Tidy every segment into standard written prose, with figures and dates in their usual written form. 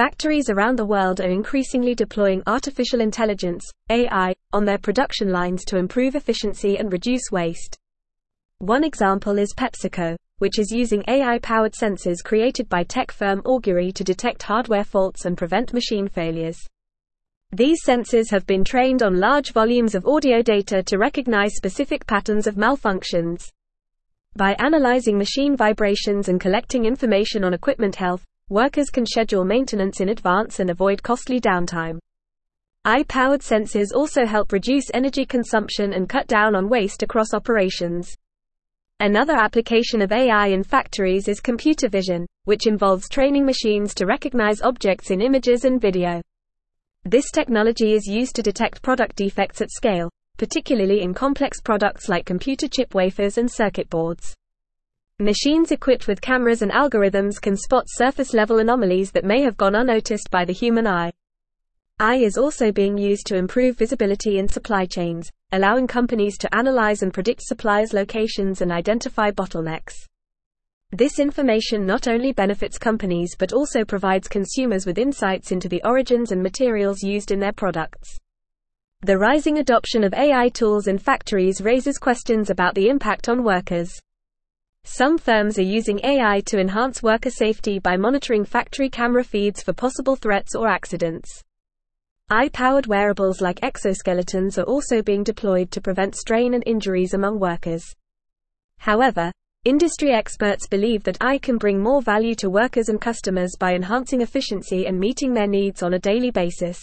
Factories around the world are increasingly deploying artificial intelligence, AI, on their production lines to improve efficiency and reduce waste. One example is PepsiCo, which is using AI-powered sensors created by tech firm Augury to detect hardware faults and prevent machine failures. These sensors have been trained on large volumes of audio data to recognize specific patterns of malfunctions. By analyzing machine vibrations and collecting information on equipment health, workers can schedule maintenance in advance and avoid costly downtime. AI-powered sensors also help reduce energy consumption and cut down on waste across operations. Another application of AI in factories is computer vision, which involves training machines to recognize objects in images and video. This technology is used to detect product defects at scale, particularly in complex products like computer chip wafers and circuit boards. Machines equipped with cameras and algorithms can spot surface-level anomalies that may have gone unnoticed by the human eye. AI is also being used to improve visibility in supply chains, allowing companies to analyze and predict suppliers' locations and identify bottlenecks. This information not only benefits companies but also provides consumers with insights into the origins and materials used in their products. The rising adoption of AI tools in factories raises questions about the impact on workers. Some firms are using AI to enhance worker safety by monitoring factory camera feeds for possible threats or accidents. AI-powered wearables like exoskeletons are also being deployed to prevent strain and injuries among workers. However, industry experts believe that AI can bring more value to workers and customers by enhancing efficiency and meeting their needs on a daily basis.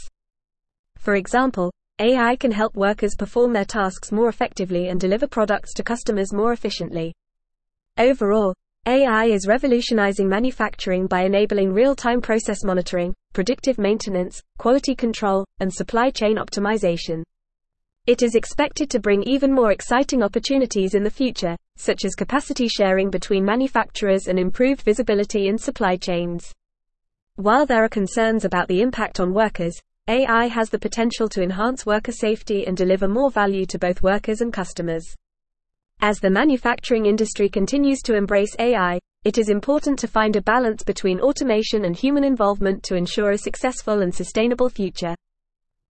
For example, AI can help workers perform their tasks more effectively and deliver products to customers more efficiently. Overall, AI is revolutionizing manufacturing by enabling real-time process monitoring, predictive maintenance, quality control, and supply chain optimization. It is expected to bring even more exciting opportunities in the future, such as capacity sharing between manufacturers and improved visibility in supply chains. While there are concerns about the impact on workers, AI has the potential to enhance worker safety and deliver more value to both workers and customers. As the manufacturing industry continues to embrace AI, it is important to find a balance between automation and human involvement to ensure a successful and sustainable future.